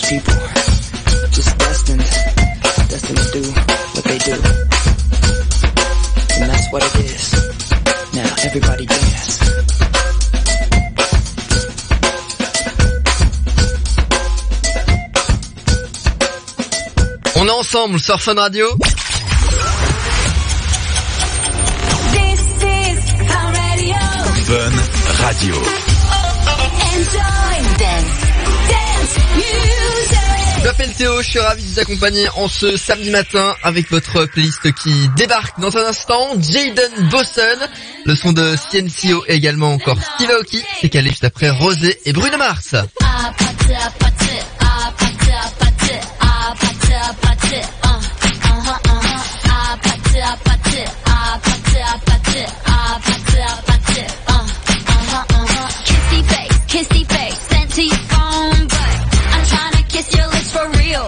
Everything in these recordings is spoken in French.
people, just destined to do what they do. And that's what it is. Now everybody dance. On est ensemble sur Fun Radio. Fun Radio. Je m'appelle Théo, je suis ravi de vous accompagner en ce samedi matin avec votre playlist qui débarque dans un instant. Jaden Bosson, le son de CNCO et également encore Steve Aoki, c'est calé juste après Rosé et Bruno Mars. Kissy face, sent to your phone, but I'm tryna kiss your lips for real.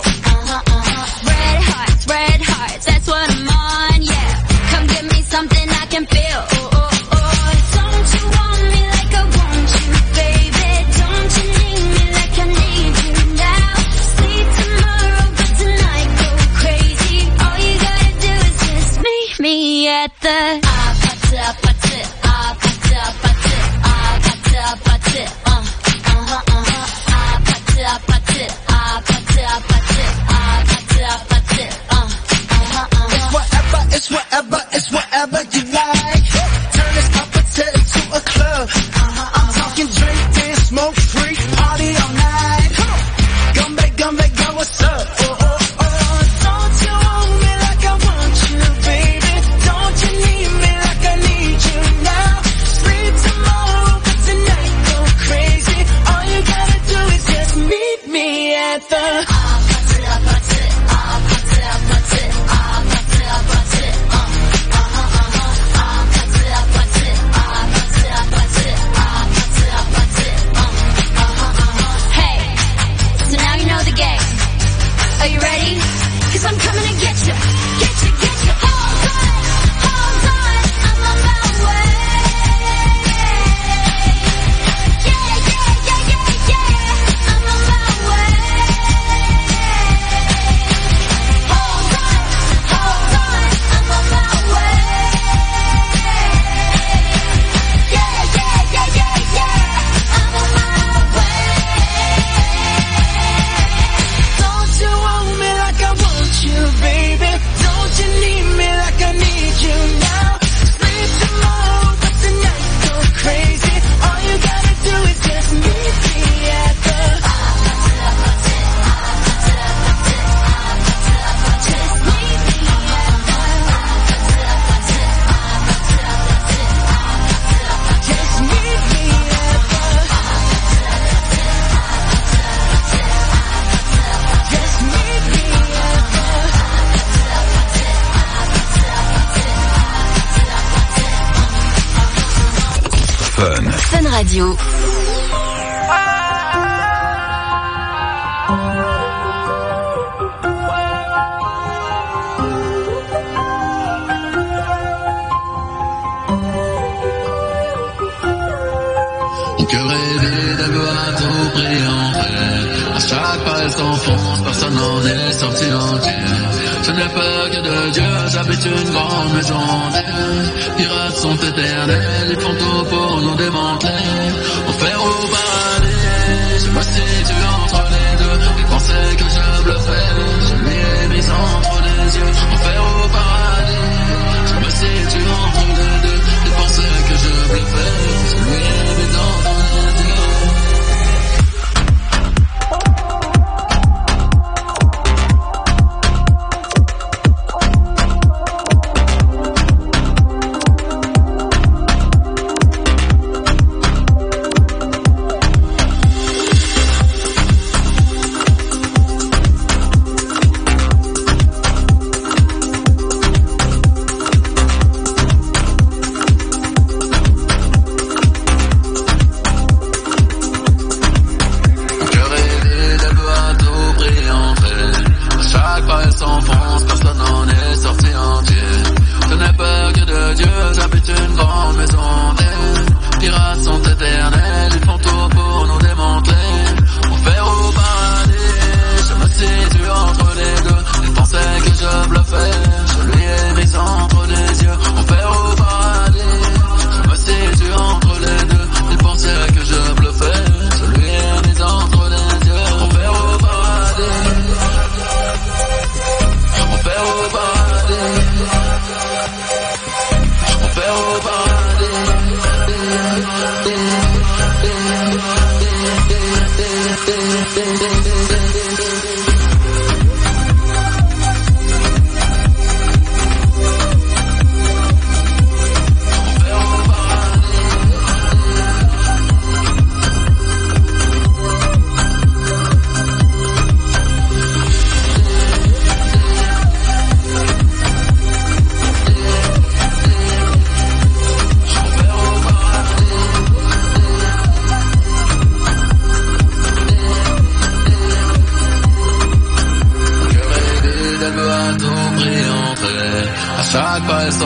Red hearts, that's what I'm on, yeah. Come give me something I can feel. Don't you want me like I want you, baby? Don't you need me like I need you now? Sleep tomorrow, but tonight go crazy. All you gotta do is just meet me at the It's whatever you like. Turn this opposite into a club. I'm talking drink, dance, smoke, freak, party all night. Come back, girl, what's up? Don't you want me like I want you, baby? Don't you need me like I need you now? Sleep tomorrow, but tonight go crazy. All you gotta do is just meet me at the Fun Radio. Mon cœur rêvé d'avoir tout pris en fait. À chaque pas elle s'enfonce, personne n'en est sorti entier. Je n'ai peur que de Dieu, j'habite une grande maison d'Dieu. Pirates sont éternels, ils font tout pour nous démanteler. Enfer au paradis, je me situe entre les deux. Ils pensaient que je bluffais, je lui ai mis entre les yeux. Enfer au paradis, je me situe entre les deux. Ils pensaient que je bluffais, je lui ai mis entre les yeux.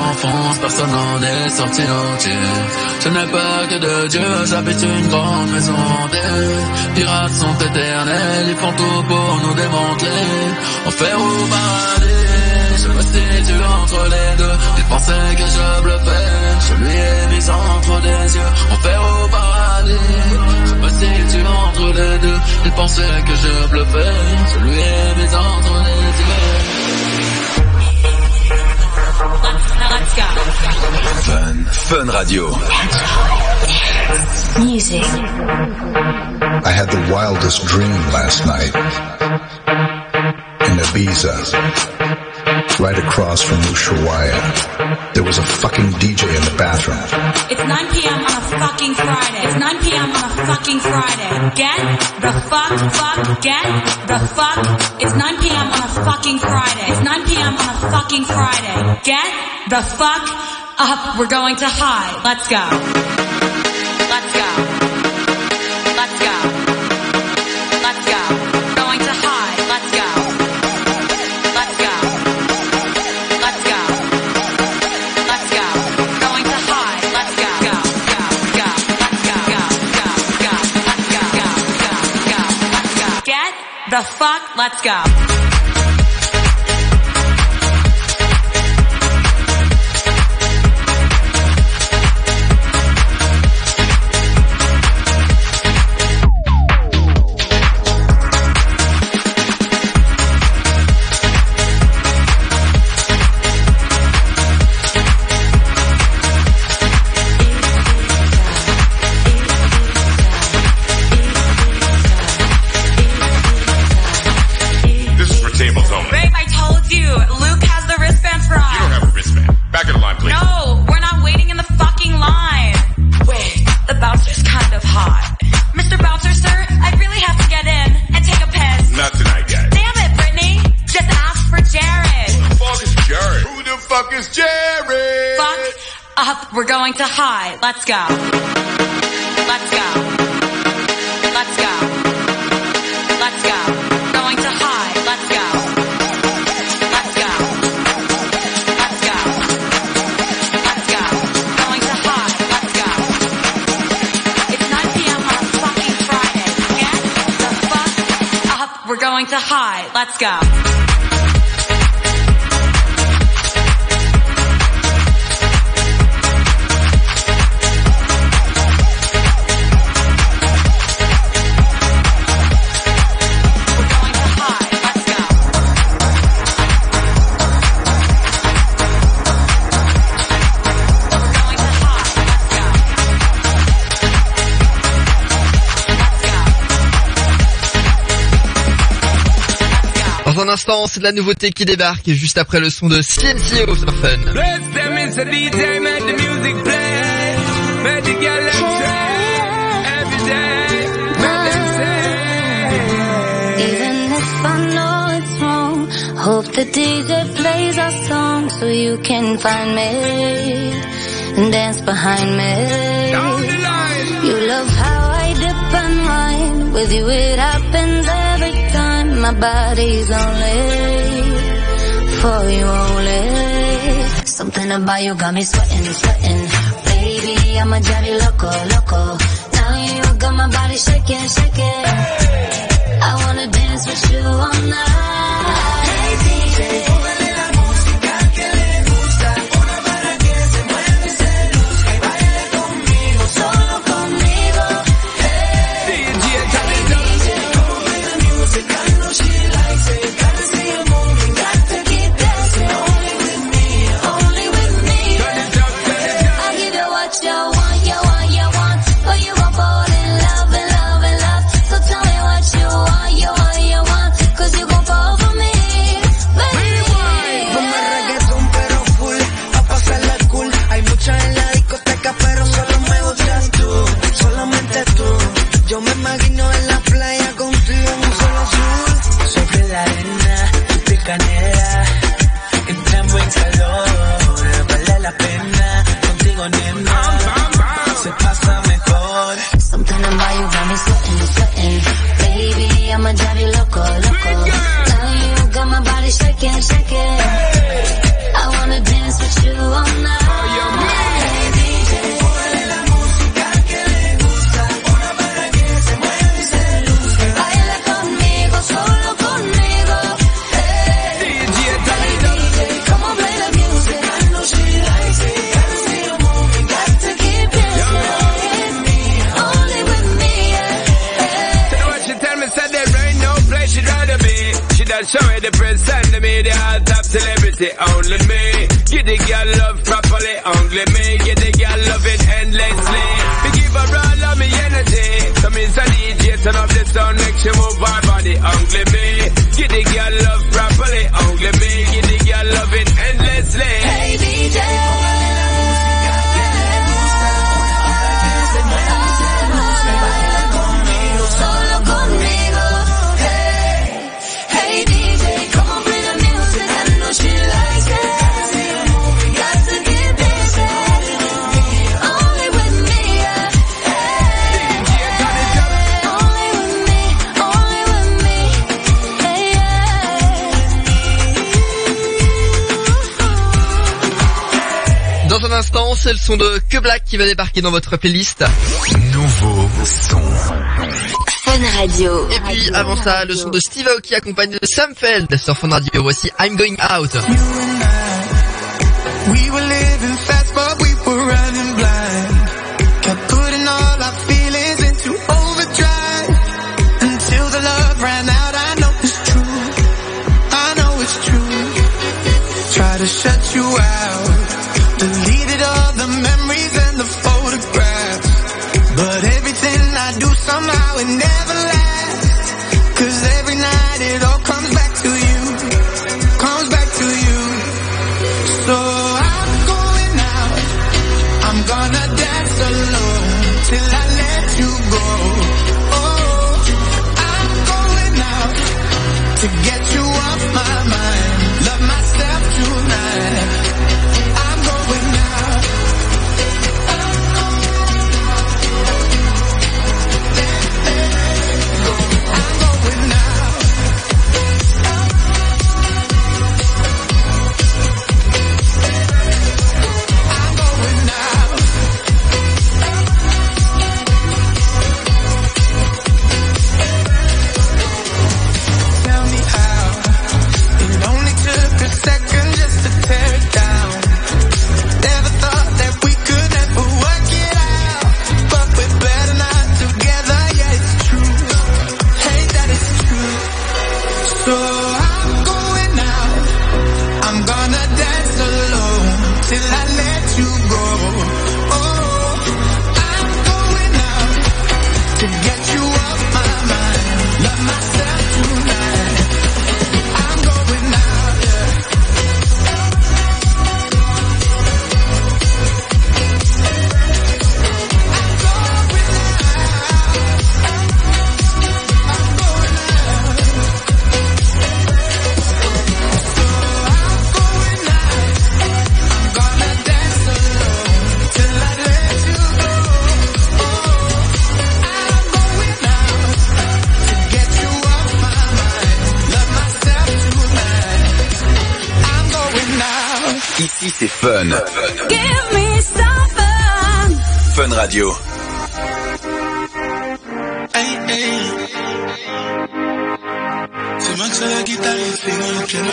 enfance, personne n'en est sorti entier. Je n'ai peur que de Dieu, j'habite une grande maison hantée. Pirates sont éternels, ils font tout pour nous démanteler. Enfer ou paradis, je me situe entre les deux. Ils pensaient que je bluffais, je lui ai mis entre des yeux. Enfer ou paradis, je me situe entre les deux. Ils pensaient que je bluffais, je lui ai mis entre les yeux. Let's go. Fun Radio. Music. I had the wildest dream last night. In Ibiza, right across from Ushuaia, there was a fucking DJ in the bathroom. It's 9 p.m. on a fucking Friday. It's 9 p.m. on a fucking Friday. Get the fuck, get the fuck. It's 9 p.m. on a fucking Friday. It's 9 p.m. on a fucking Friday. Get the fuck up. We're going to high. Let's go. Let's go. Let's go. Let's go. Going to high. Let's go. Let's go. Let's go. Let's go. Going to high. Let's go. Go. Go. Go. Let's go. Go. Go. Go. Let's go. Go. Go. Go. Let's go. Get the fuck. Let's go. We're going to high. Let's go. Let's go. Let's go. Let's go. Going to high. Let's go. Let's go. Let's go. Let's go. Going to high. Let's go. It's 9 p.m. on a fucking Friday. Get the fuck up. We're going to high. Let's go. Dans un instant, c'est de la nouveauté qui débarque et juste après le son de CNCO sur Fun. Even if I know it's wrong, hope the DJ plays our song so you can find me and dance behind me. You love how I dip and wine, with you it happens every time. My body's only for you only. Something about you got me sweating, sweating. Baby, I'm a jolly loco, loco. Now you got my body shaking, shaking. I wanna dance with you all night. Hey DJ, póngale la música que le gusta. Una para que se mueva y se luzca y baile conmigo, solo conmigo. Hey DJ, come with the music, I know she likes it. Gotta see you moving, got to keep dancing. Only with me, only with me. I give you what you want, you want, you want. But you gon' fall in love, in love, in love. So tell me what you want, you want, you want. 'Cause you gon' fall for me, baby. me the hot top celebrity, only me. Give the girl love properly, only me. Give the girl love it endlessly. Me give her all of me energy. So me a DJ, turn up the sound, make she move her body, only me. Give the girl love properly, only me. Give the girl love it endlessly. Hey DJ. Solo conmigo, hey, hey DJ, come on play the music, I know she likes it. Got to get busy, only with me, hey, only with me, hey, Dans un instant, c'est le son de Que Black qui va débarquer dans votre playlist. Nouveau son. Fun Radio. Et puis avant ça, le son de Steve Aoki accompagné de Sam Feld sur Fun Radio. Voici I'm Going Out. We were living fast, but we were running blind. Kept putting all our feelings into overdrive until the love ran out. I know it's true. I know it's true. Try to shut you out. Deleted all the memories and the photographs. But everything I do somehow it never lasts. 'Cause every night it all comes back to you. Comes back to you. So I'm going out. I'm gonna dance alone till I let you go. Oh, I'm going out to get you off my mind. Love myself tonight. I'm going out. Second just to tear it down. Never thought that we could ever work it out, but we're better not together. Yeah, it's true. Hey, that is true. So I'm going out. I'm gonna dance alone till I let you go. Oh, I'm going out to get you off my mind. Love myself tonight. I'm going out. Ici c'est Fun. give me some fun. Fun Radio. Hey, hey. C'est Max à la guitare et c'est dans le piano.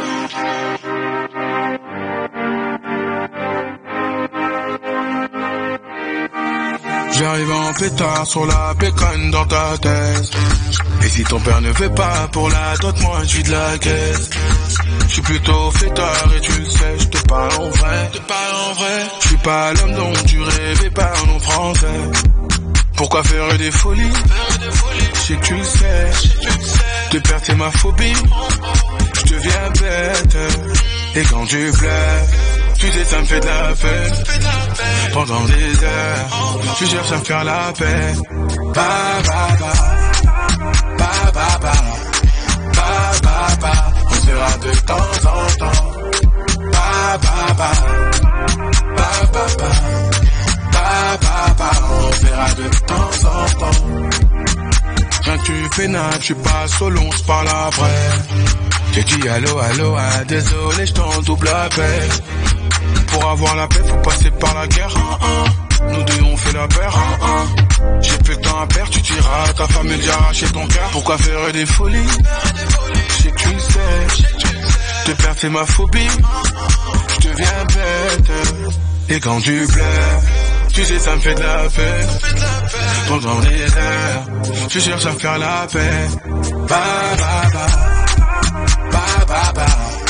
J'arrive en pétard sur la pécane dans ta thèse. Et si ton père ne fait pas pour la dot, moi je suis de la caisse. Je suis plutôt fêtard et tu le sais, je te parle en vrai. Je suis pas l'homme dont tu rêvais, parle en français. Pourquoi faire des folies? Je sais que tu le sais. Te perdre c'est ma phobie. Je deviens bête. Et quand tu pleures, tu sais ça me fait de la peine. Pendant des heures, tu cherches à me faire la paix. Ba ba ba, ba ba ba, ba ba ba. On se verra de temps en temps. Ba ba ba, ba ba ba, ba ba ba. On se verra de temps en temps. Quand tu fais nappe, je suis pas solo, on se parle après. J'ai dit allô, allô, ah, désolé, je t'en double appel. Pour avoir la paix, faut passer par la guerre. Nous deux on fait la paire. J'ai plus le temps à perdre, tu diras à ta femme de arracher ton cœur. Pourquoi faire des folies? Je sais que tu le sais. Te perdre c'est ma phobie. Je deviens bête. Et quand tu pleures, tu sais ça me fait de la peine. Pendant des heures, tu cherches à faire la paix. Ba ba ba, ba ba ba.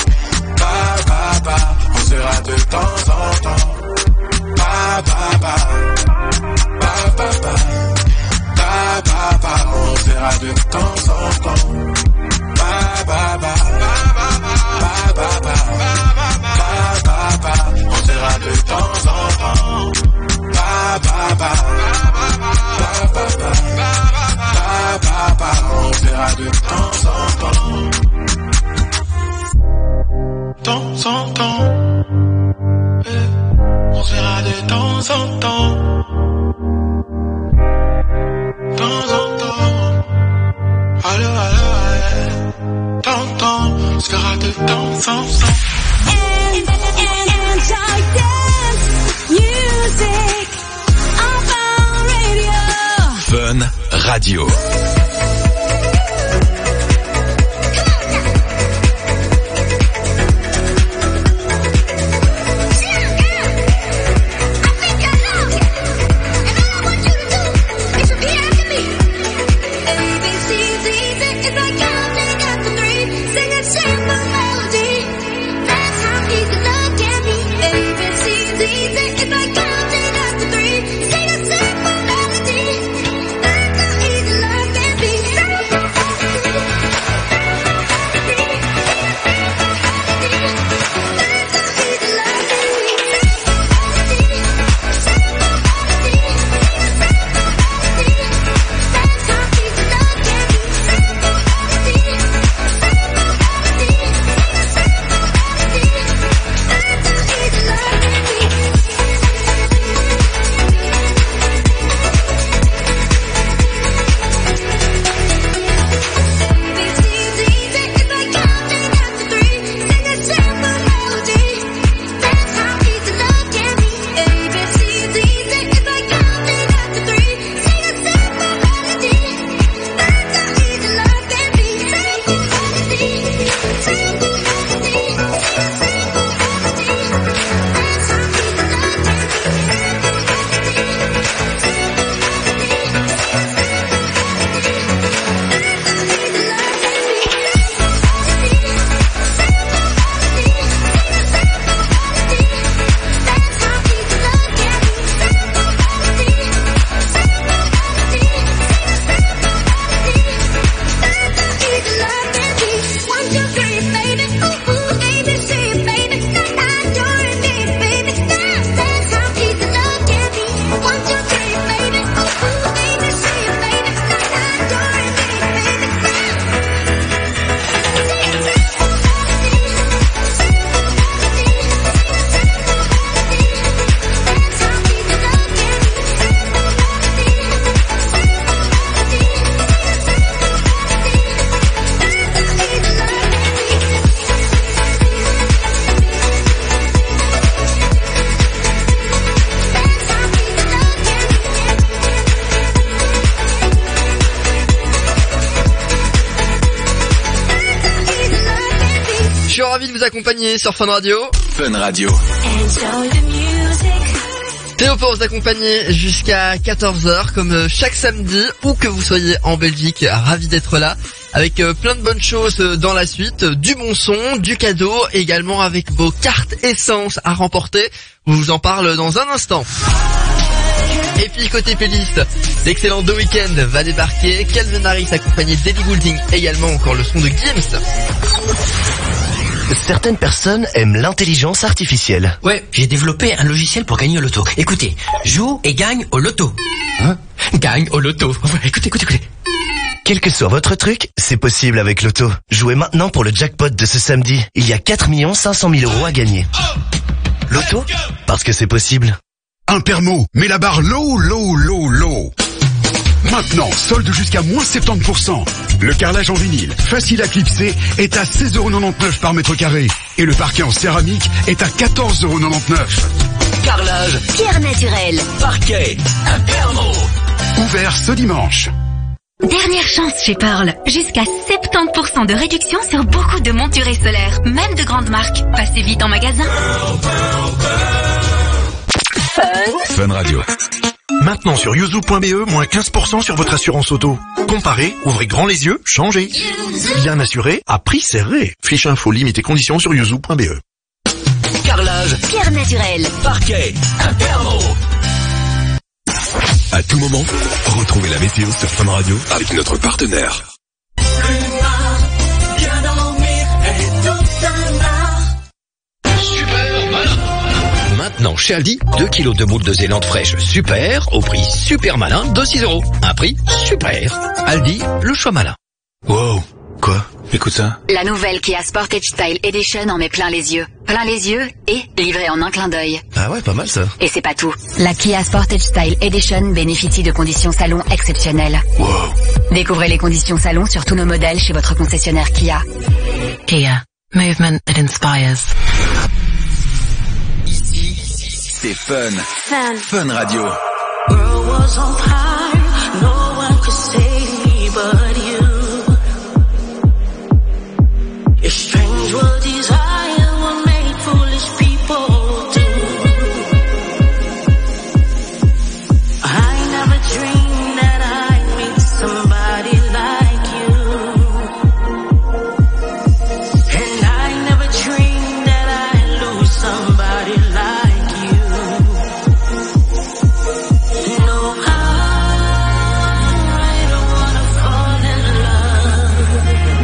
verra de temps en temps. Ba ba ba, ba ba ba, ba ba ba, on se verra de temps en temps. Ba ba ba, ba ba ba, ba ba ba, on se verra de temps en temps. Ba ba ba, ba ba ba, on se verra de temps en temps. Temps en temps, on se verra de temps en temps. Temps en temps, allo allo, temps, on se verra de temps en temps. Fun Radio. Accompagné sur Fun Radio. Fun Radio. Théo pour vous accompagner jusqu'à 14h comme chaque samedi, où que vous soyez en Belgique, ravi d'être là avec plein de bonnes choses dans la suite, du bon son, du cadeau, également avec vos cartes essence à remporter. Je vous en parle dans un instant. Et puis côté playlist, l'excellent The Weeknd va débarquer, Calvin Harris accompagné d'Ellie Goulding, également encore le son de Gims. Certaines personnes aiment l'intelligence artificielle. Ouais, j'ai développé un logiciel pour gagner au loto. Écoutez, joue et gagne au loto. Hein? Gagne au loto. Écoutez. Quel que soit votre truc, c'est possible avec Loto. Jouez maintenant pour le jackpot de ce samedi. Il y a 4 500 000 € à gagner. Loto, parce que c'est possible. Intermo, mets la barre low. Maintenant, solde jusqu'à moins 70%. Le carrelage en vinyle, facile à clipser, est à 16,99 € par mètre carré. Et le parquet en céramique est à 14,99 €. Carrelage, pierre naturelle, parquet, Intermo. Ouvert ce dimanche. Dernière chance chez Pearl. Jusqu'à 70% de réduction sur beaucoup de monturés solaires, même de grandes marques. Passez vite en magasin. Fun Radio. Maintenant sur yuzu.be, moins 15% sur votre assurance auto. Comparez, ouvrez grand les yeux, changez. Bien assuré, à prix serré. Fiche info, limite et conditions sur yuzu.be. Carrelage. Carrelage, pierre naturelle, parquet, thermo. À tout moment, retrouvez la météo sur Fun Radio avec notre partenaire. Maintenant, chez Aldi, 2 kilos de boules de Zélande fraîche super, au prix super malin de 6 €. Un prix super. Aldi, le choix malin. Wow, quoi? Écoute ça. La nouvelle Kia Sportage Style Edition en met plein les yeux. Plein les yeux et livré en un clin d'œil. Ah ouais, pas mal ça. Et c'est pas tout. La Kia Sportage Style Edition bénéficie de conditions salon exceptionnelles. Wow. Découvrez les conditions salon sur tous nos modèles chez votre concessionnaire Kia. Kia. Movement that inspires. C'est Fun. Fun Radio. World was on fire, no one could save me but you. Your strange world desire will make foolish people do. I never dreamed that I'd meet somebody like you. And I never dreamed that I'd lose somebody like you. No, I don't wanna fall in love.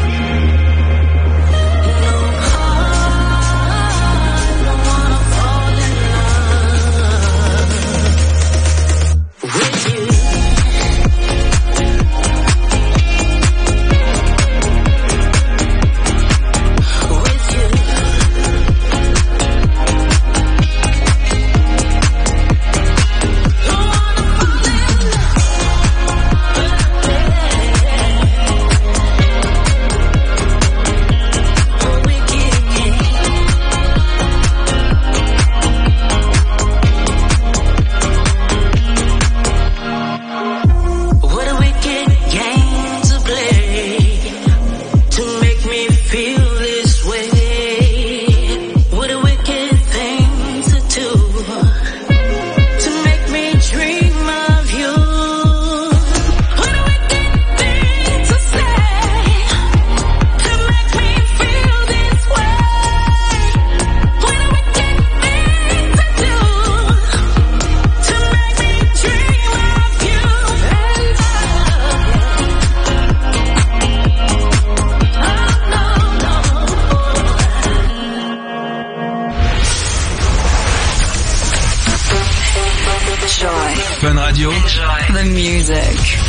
Fun Radio. Enjoy the music.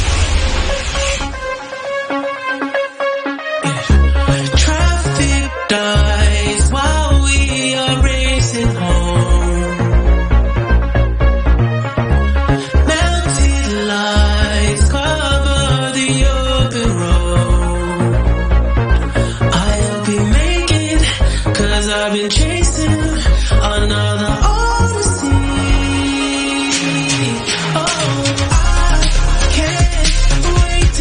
Traffic dies while we are racing home. Melted lights cover the open road. I'll be making, 'cause I've been chasing another odyssey. Oh, I can't wait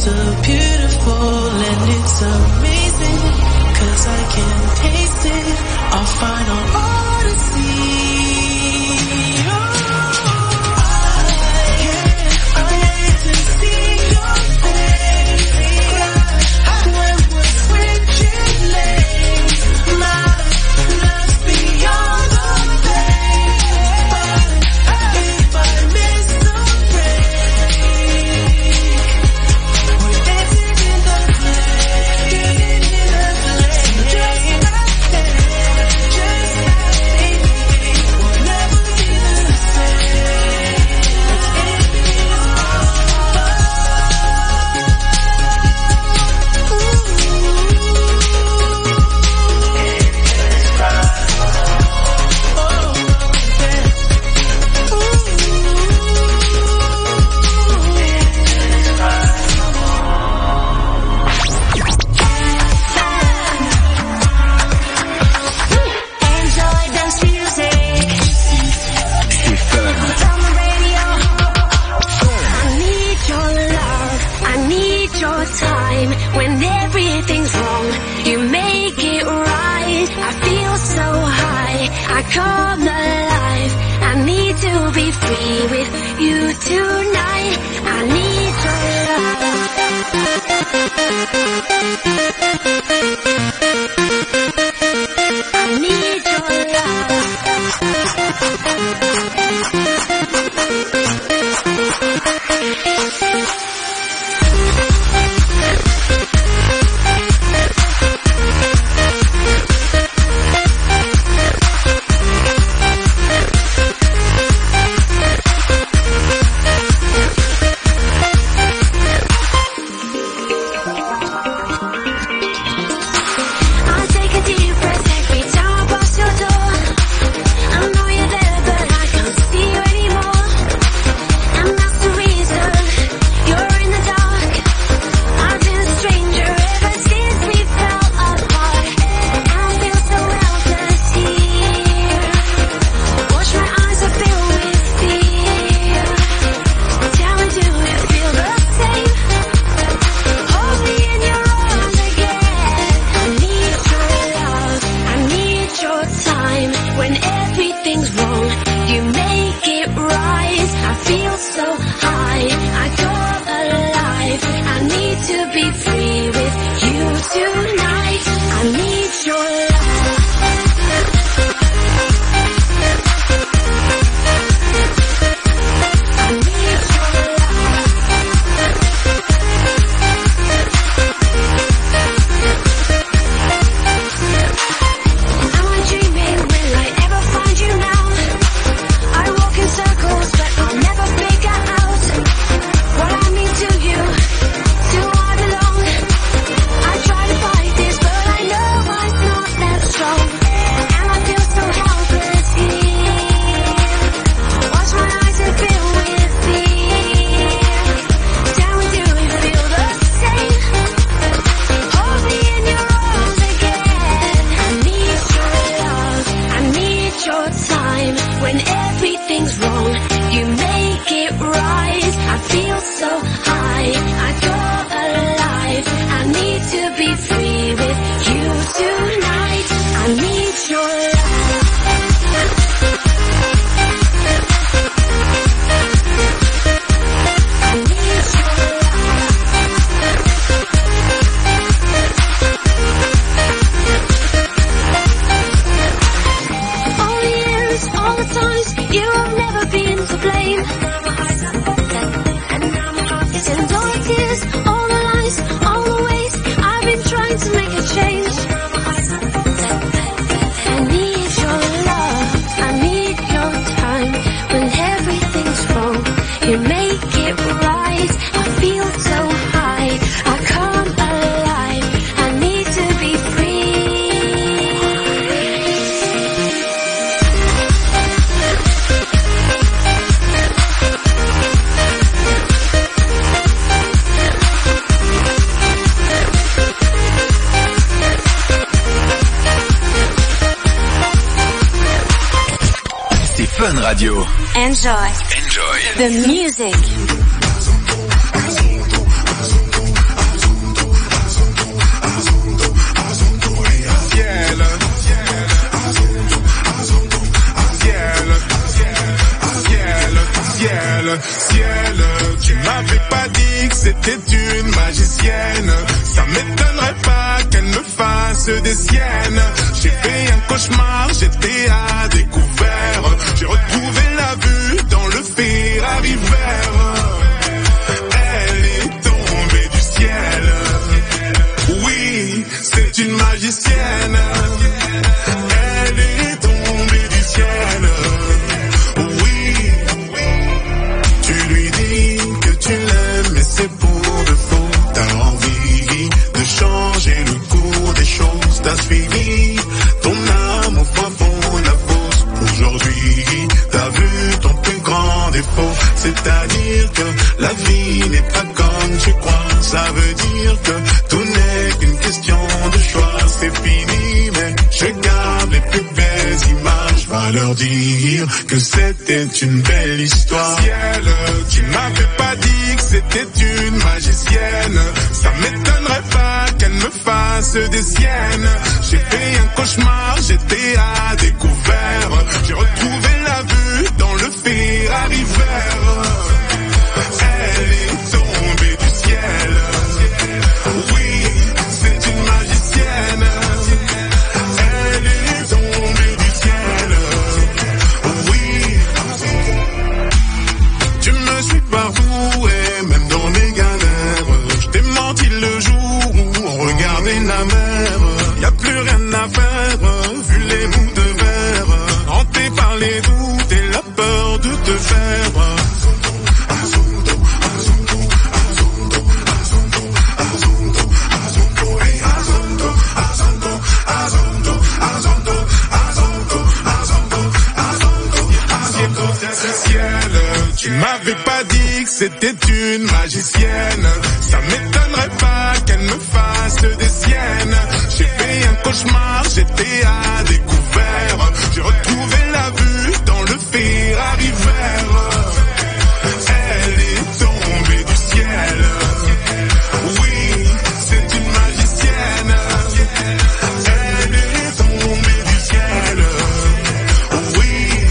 so beautiful and it's amazing, 'cause I can taste it, our final odyssey. Fun Radio. Enjoy. Enjoy. The music. magicienne. Ça m'étonnerait pas qu'elle me fasse des siennes. J'ai fait un cauchemar, j'étais à découvert. J'ai retrouvé la vue dans le Ferrari vert. Elle est tombée du ciel. Oui, c'est une magicienne. Elle est tombée du ciel. Oui, tu lui dis que tu l'aimes mais c'est pour de faux. T'as envie de changer le cours des choses. T'as suivi ton âme au fin fond de la fosse. Aujourd'hui, t'as vu ton plus grand défaut. C'est-à-dire que la vie n'est pas comme tu crois. Ça veut dire que tout n'est qu'une question de choix. C'est fini, mais je garde les plus belles images. Va leur dire que c'était une belle histoire. Ciel, tu m'avais pas dit que c'était une magicienne. Ça m'étonnerait pas qu'elle me fasse des siennes. J'ai fait un cauchemar, j'étais à découvert. J'ai retrouvé la vue dans le Ferrari vert. Elle est tombée du ciel. Oui, c'est une magicienne. Elle est tombée du ciel. Oui, tu me suis partout et même dans mes galères. Je t'ai menti le jour où on regardait la mer. Y a plus rien à faire, vu les bouts de verre. Hanté par les doutes et la peur de te faire. Tu m'avais pas dit que c'était une magicienne. Ça m'étonnerait pas qu'elle me fasse des siennes. J'ai fait un cauchemar, j'étais à découvert. J'ai retrouvé la vue dans le Ferrari vert. Elle est tombée du ciel. Oui, c'est une magicienne. Elle est tombée du ciel. Oui.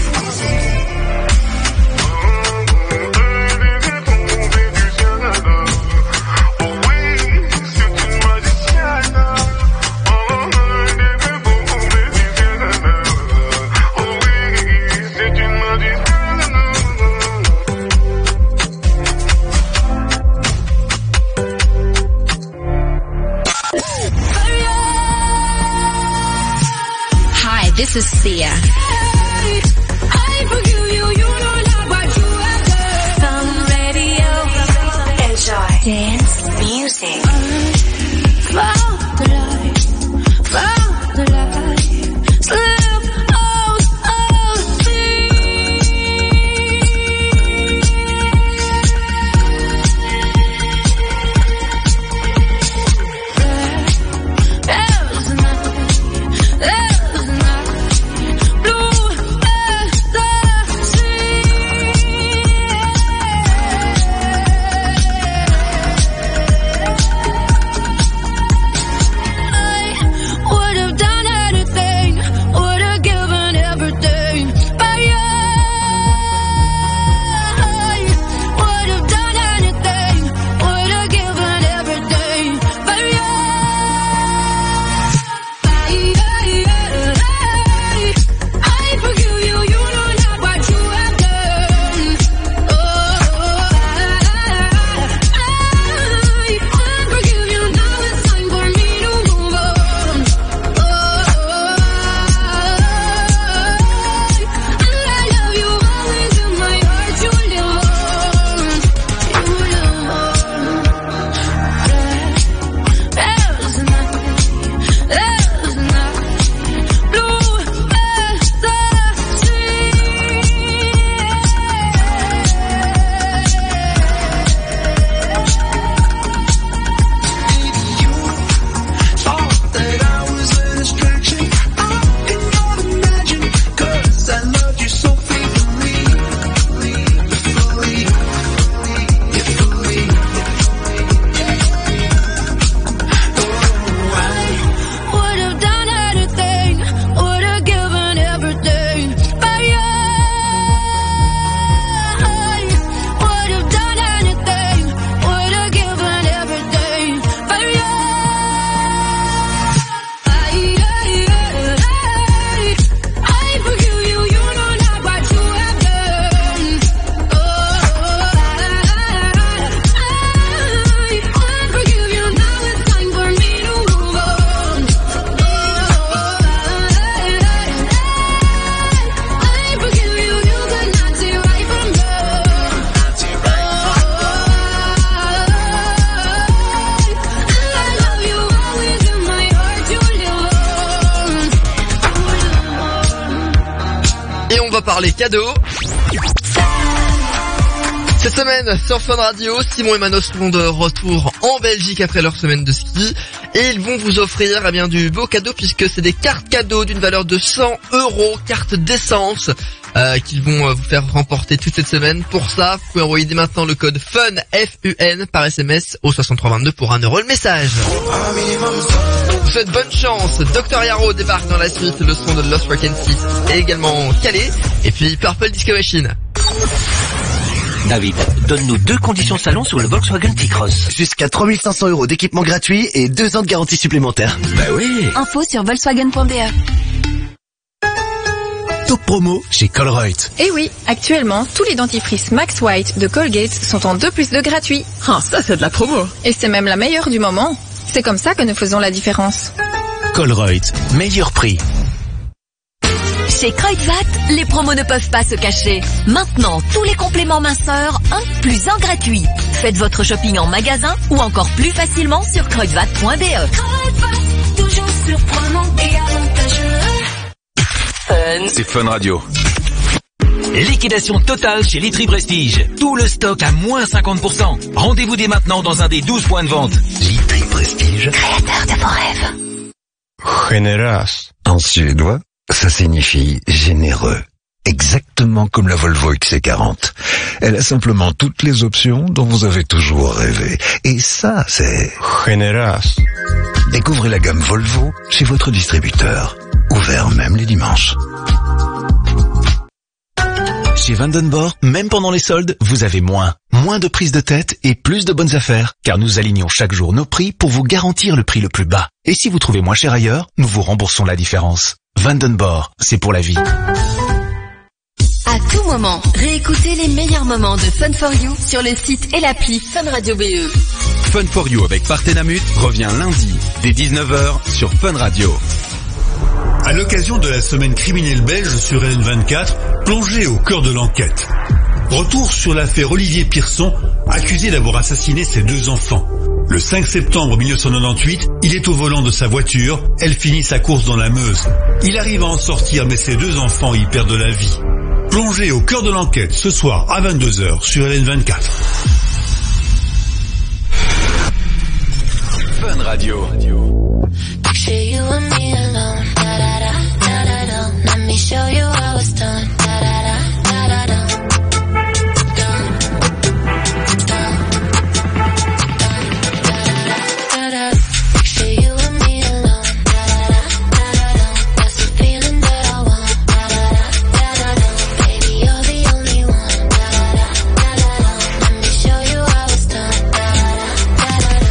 Hi, this is Sia. Enjoy dance music. Follow the light, follow the light. Slip out of the There's a night, blue va parler cadeaux. Cette semaine, sur Fun Radio, Simon et Manos seront de retour en Belgique après leur semaine de ski. Et ils vont vous offrir bien du beau cadeau puisque c'est des cartes cadeaux d'une valeur de 100 €, cartes d'essence, qu'ils vont vous faire remporter toute cette semaine. Pour ça, vous pouvez envoyer dès maintenant le code FUN, F-U-N, par SMS au 6322 pour 1 € le message. Je vous souhaite bonne chance. Dr Yaro débarque dans la suite, le son de Lost Frequencies est également calé. Et puis Purple Disco Machine. David, donne-nous 2 conditions salon sur le Volkswagen T-Cross. Jusqu'à 3500 € d'équipement gratuit et 2 ans de garantie supplémentaire. Bah oui. Info sur Volkswagen.de. Top promo chez Colruyt. Et oui, actuellement, tous les dentifrices Max White de Colgate sont en 2+2 gratuits. Ah, ça c'est de la promo. Et c'est même la meilleure du moment. C'est comme ça que nous faisons la différence. Colruyt, meilleur prix. Chez Kruidvat, les promos ne peuvent pas se cacher. Maintenant, tous les compléments minceurs, 1+1 gratuit. Faites votre shopping en magasin ou encore plus facilement sur kruidvat.be. Kruidvat, toujours surprenant et avantageux. Fun. C'est Fun Radio. Liquidation totale chez Litry Prestige. Tout le stock à moins 50%. Rendez-vous dès maintenant dans un des 12 points de vente. Litry Prestige, créateur de vos rêves. Generas. En suédois, ça signifie généreux. Exactement comme la Volvo XC40. Elle a simplement toutes les options dont vous avez toujours rêvé. Et ça, c'est Generas. Découvrez la gamme Volvo chez votre distributeur. Ouvert même les dimanches. Chez Vandenborg, même pendant les soldes, vous avez moins. Moins de prise de tête et plus de bonnes affaires. Car nous alignons chaque jour nos prix pour vous garantir le prix le plus bas. Et si vous trouvez moins cher ailleurs, nous vous remboursons la différence. Vandenborg, c'est pour la vie. À tout moment, réécoutez les meilleurs moments de Fun for You sur le site et l'appli Fun Radio BE. Fun for You avec Partenamut revient lundi dès 19h sur Fun Radio. À l'occasion de la semaine criminelle belge sur LN24, plongez au cœur de l'enquête. Retour sur l'affaire Olivier Pierson, accusé d'avoir assassiné ses 2 enfants. Le 5 septembre 1998, il est au volant de sa voiture, elle finit sa course dans la Meuse. Il arrive à en sortir mais ses 2 enfants y perdent la vie. Plongez au cœur de l'enquête ce soir à 22h sur LN24. Fun Radio. Picture you and me alone, da da da da da da. Let me show you how it's done, da da da da da da. Done, done, done, da da da. Picture you and me alone, da da da da da da. That's the feeling that I want, da da da da da da. Baby, you're the only one, da da da da da da. Let me show you how it's done, da da da da da da.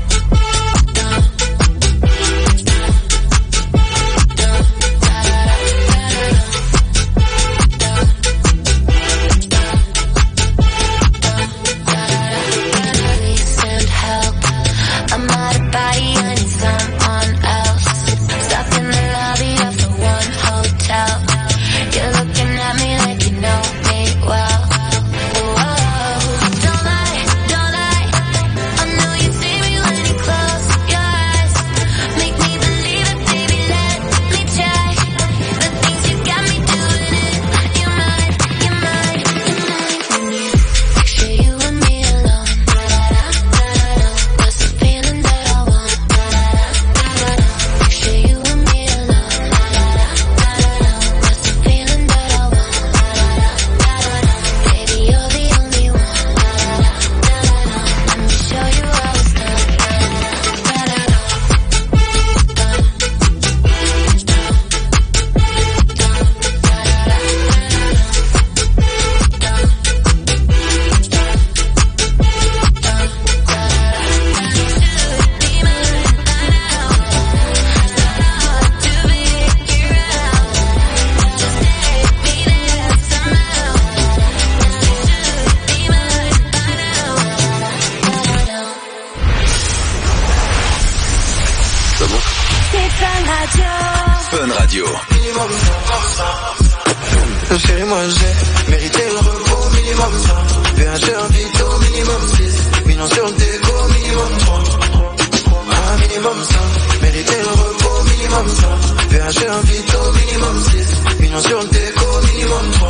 Chérie, moi j'ai mérité le repos minimum 100. VHG invité au minimum 6. Millions sur le déco minimum 3. Un minimum 100. Mérité le repos minimum 100. VHG invité au minimum 6. Millions sur le déco minimum 3.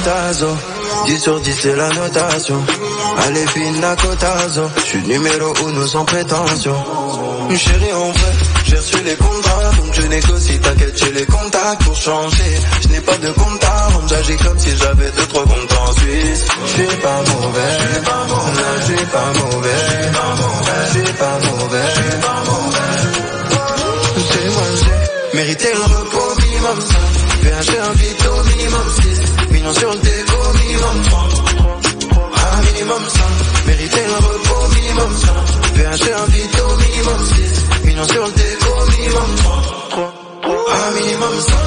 cotazo. 10 sur 10 c'est la notation. Allez pina cotazo. Je suis numéro 1 sans prétention. Chérie en vrai, j'ai reçu les contrats, donc je négocie, t'inquiète j'ai les contacts pour changer. Je n'ai pas de compte à rendre, j'agis comme si j'avais 2-3 comptes en Suisse. Je suis pas mauvais, je suis pas mauvais, je suis pas mauvais, je suis pas mauvais, je suis pas mauvais, je suis pas mauvais. C'est moi j'ai mérité le repos minimum 5. VH invite au minimum 6. Millions sur le déco minimum 3. Minimum 5. Mérité le repos minimum 5. VH invite au minimum 6. Millions sur le déco minimum 3. Minimum 5.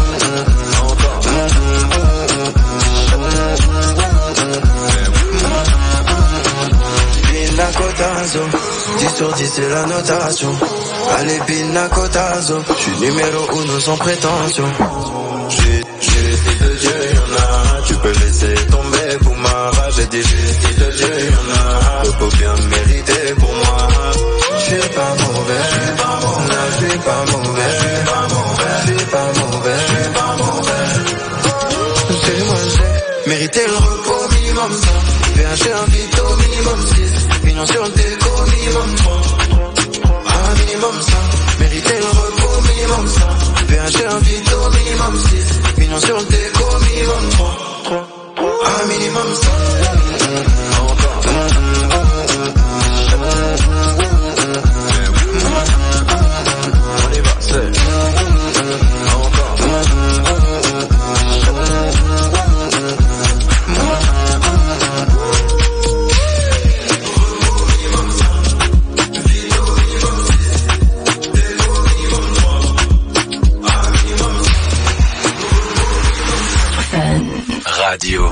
Pina cotazo. 10 sur 10 c'est la notation. Allez pina cotazo. Je suis numéro 1 sans prétention. J'ai les styles de Dieu, y'en a. Tu peux laisser tomber pour ma rage. J'ai dit les styles de Dieu, y'en a. Repos bien mérité pour moi. Je suis pas mauvais, je suis pas mauvais, je suis pas mauvais, je suis pas mauvais, je suis pas mauvais, je suis pas mauvais. C'est moi j'ai mérité le repos minimum 5. VH invite au minimum 6. Millions sur le déco minimum 3. Minimum 5. Mérité le repos minimum 5. VH invite au minimum 6. Millions sur le déco minimum 3. Minimum 5. On y va, c'est Radio.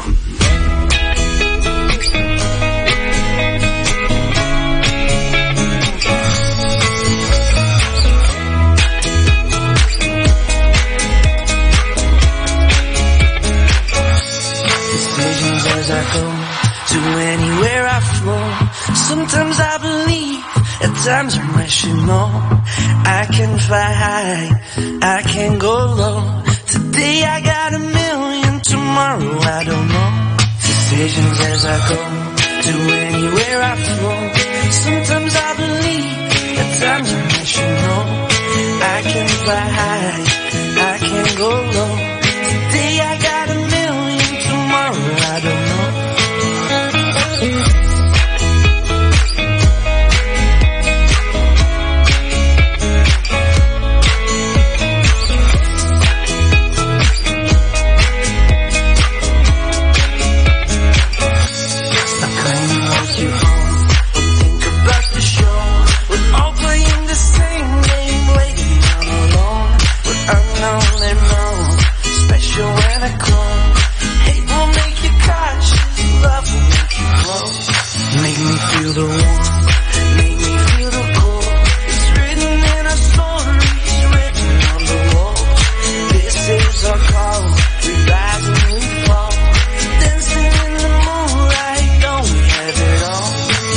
Decisions as I go to anywhere I flow. Sometimes I believe, at times I'm rational. I can fly high, I can go low. Today I got a million, tomorrow I don't know. Decisions as I go to anywhere I flow. Sometimes I believe, at times I'm rational. I can fly high, I can go low. Today I got a million, tomorrow I don't know. Feel the warmth, make me feel the cold. It's written in our stories, written on the wall. This is our call, we rise and we fall. Dancing in the moonlight, don't we have it all?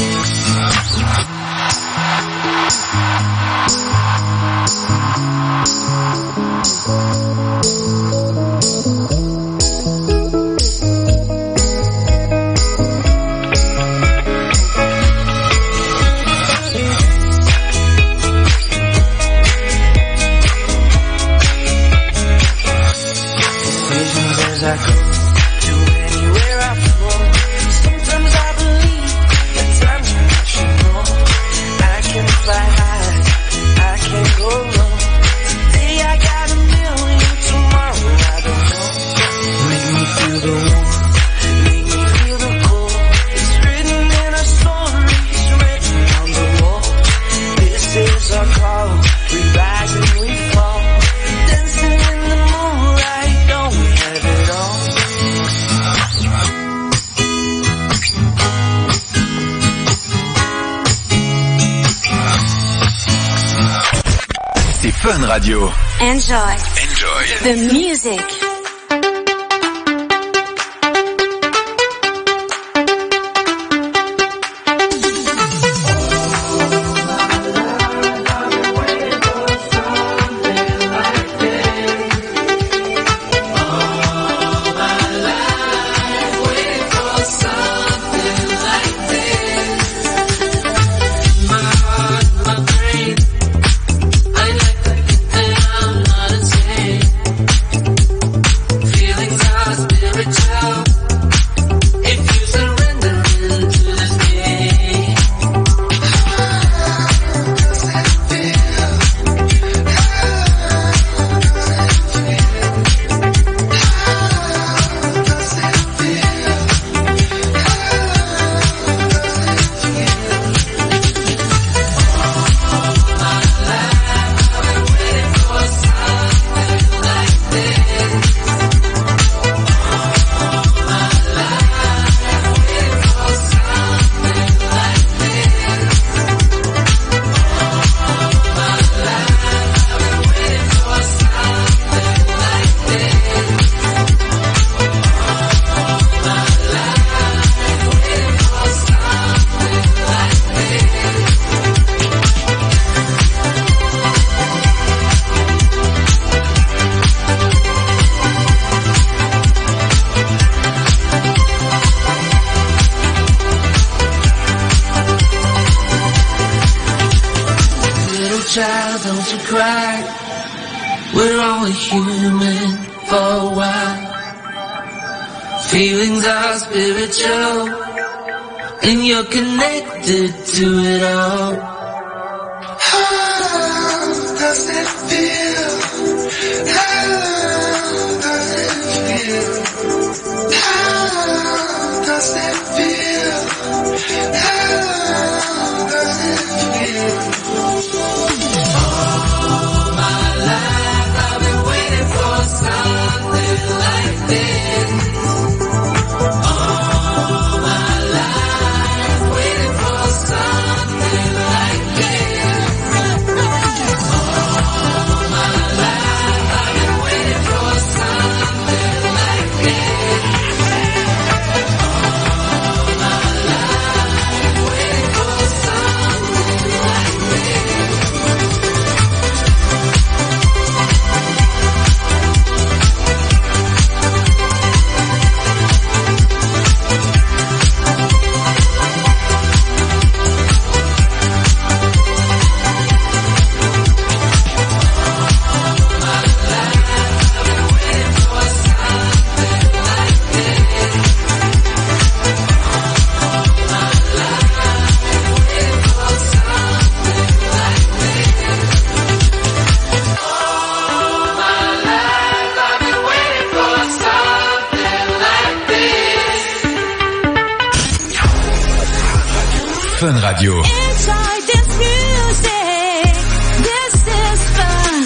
I go to anywhere I flow. Sometimes I believe, at times I'm rational. I can fly high, I can go low. Today I got a million, tomorrow I don't know. Make me feel the warmth, make me feel the cold. It's written in our stories, written on the wall. This is our call, we rise and we fall. Dancing in the moonlight, don't we have it all? C'est Fun Radio. Enjoy the music. child, don't you cry. We're only human for a while. Feelings are spiritual, and you're connected to it all. How does it feel? How does it feel? How does it feel? How does it feel? All my life I've been waiting for something like this. All my life waiting for something like this. All my life I've been waiting for something like this. All my life waiting for something like this. Fun Radio. Inside this music, this is fun.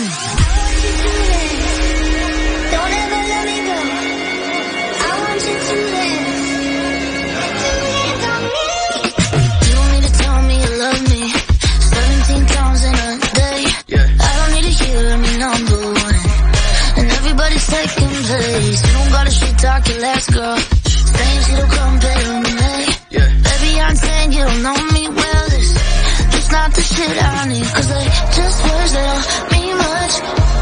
Don't ever let me go. I want you to live. You don't need to tell me you love me 17 times in a day. I don't need to hear me number one, and everybody's taking place. You don't gotta shit talk your last girl, saying she don't compare to me. Baby, I'm saying you don't know me well. This just not the shit I need, 'cause they just words that don't mean much.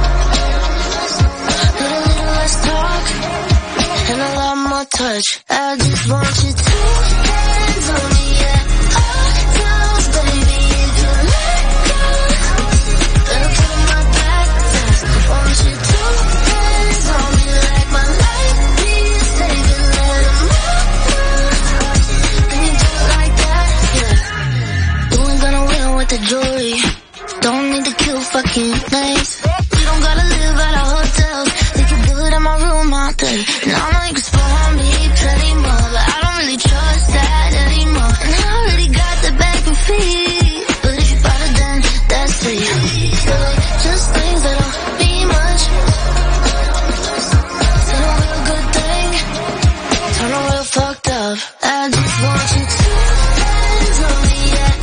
Get a little less talk and a lot more touch. I just want you to hands on me, yeah. All times, baby, if you let go, better put my back fast. Want you to hands on me like my life. Please take it, let 'em know. The jewelry, don't need to kill fucking names. We don't gotta live at a hotel. We can do it in my room all day. And I know you can spoil me plenty more, but I don't really trust that anymore. And I already got the back and feet, but if you bought it, then that's it. So like, just things that don't mean much. Say a real good thing, turn a real fucked up. I just want you to hands on me, yeah.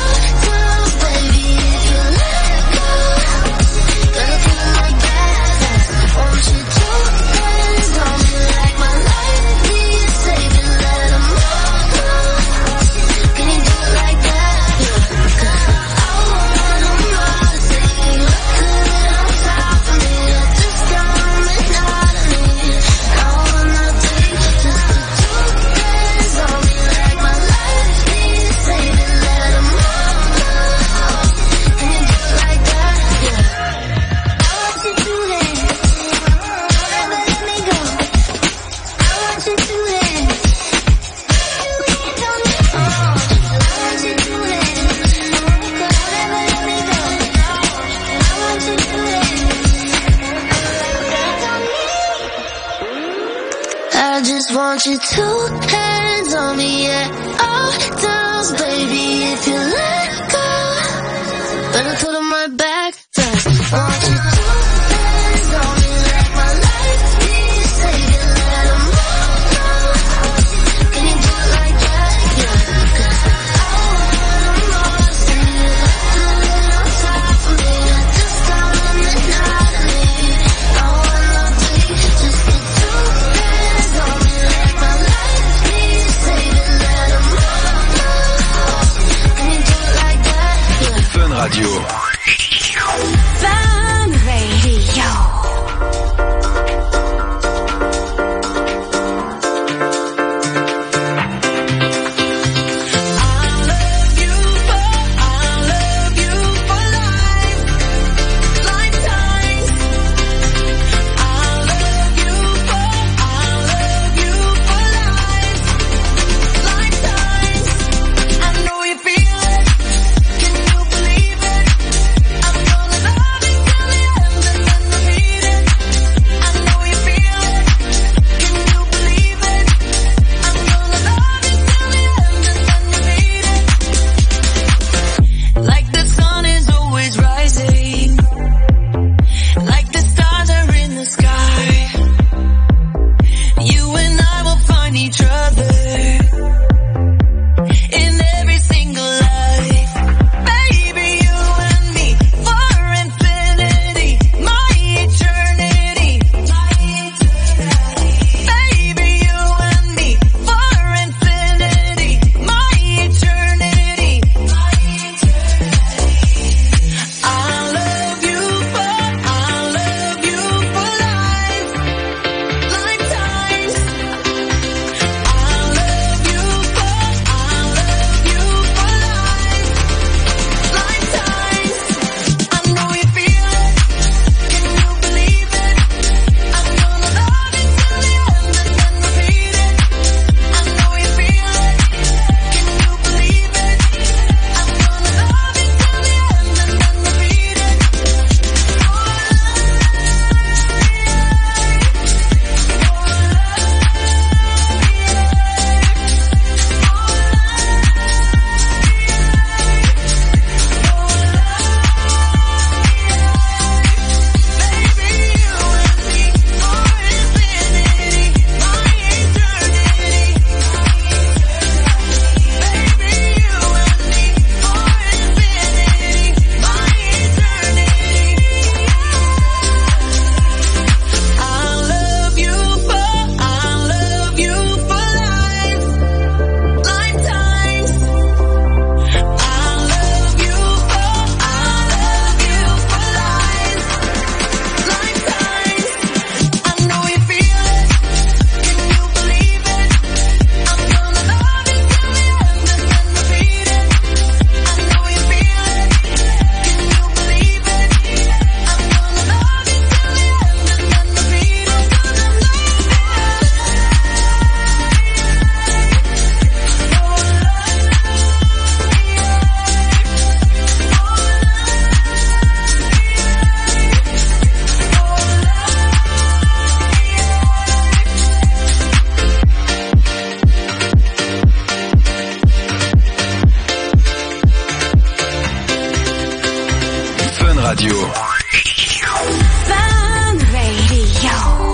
I just want you to hands on me, yeah. All times, baby, if you let go, better put 'em right back fast. Want you to hands on me like my life. Please take it, let 'em know. Can you do it like that? Yeah. 'Cause I wanna more. See you looking on top of me. I just got a midnight of me. I wanna be just the two hands on me like my life. Please take it, let 'em know. Can you do it like that? Yeah. Fun Radio. Fun Radio. I love you for life. Radio. Fun Radio.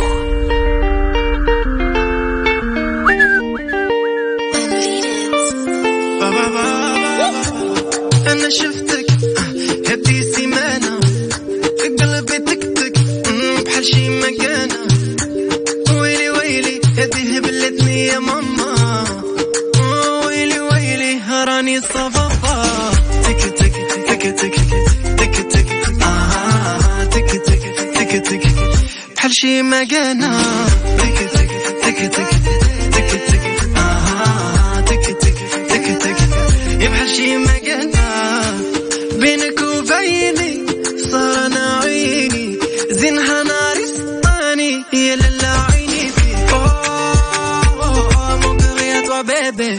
أنا شفتك هدي سيمانة قلبي تكتك بحال شي مكانة ويلي ويلي هدي هبلتني يا ماما ويلي ويلي راني صفافة تك تك تك تك تك تك تك تك تك تك بحال شي مكانة تك تك تك تك تك تك تك تك تك بحال شي مكانة بينك وبيني صار انا عيني زينها ناري سطاني يا لالا عيني فيك مون كور يا توا بيبي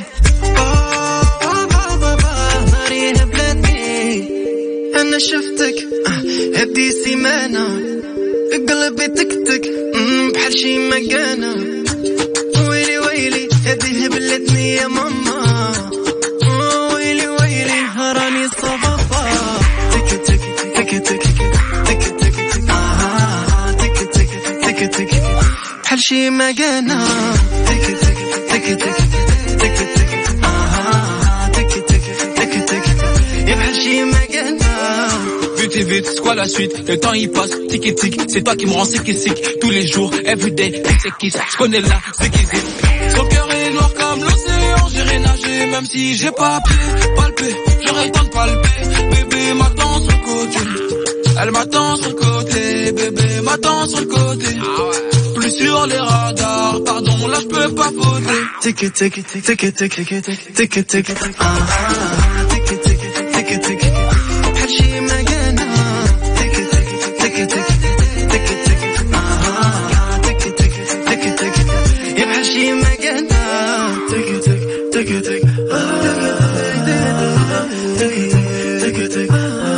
ناري هبلتني انا شفتك هدي سيمانة قلبي تكتك بحال شي مكانة ويلي ويلي هدي هبلتني يا ماما ويلي ويلي راني صفافة تك تك تك تك تك تك تك تك تك تك بحال شي مكانة تك تك تك تك تك تك تك تك تك بحال شي مكانة. Vite et vite, c'est quoi la suite? Le temps il passe, tic et tic, c'est toi qui me rends sick et sick. Tous les jours, everyday, c'est qui ça? Je connais la, c'est qui c'est. Son cœur est noir comme l'océan, j'irai nager même si j'ai pas pied. Palper, j'aurais le temps de palper. Bébé m'attend sur le côté. Elle m'attend sur le côté, bébé m'attend sur le côté. Plus sur les radars, pardon, là je peux pas fauter. Tic tic tic tic tic tic tic tic tic tic tic بحال شي مكانة تك تك تك تك تك تك تك تك تك يا بحال شي مكانة تك تك تك تك تك تك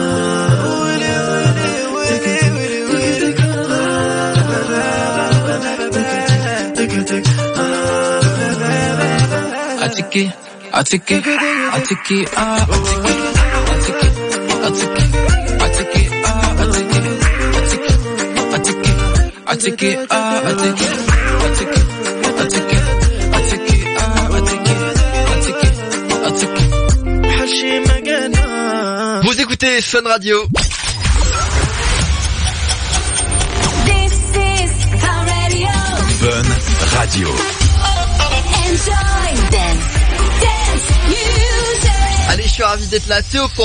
Atiki, atiki, atiki, Vous écoutez Fun Radio. This is Fun Radio. Fun Radio. Enjoy dance music. Allez, je suis ravi d'être là. Théo pour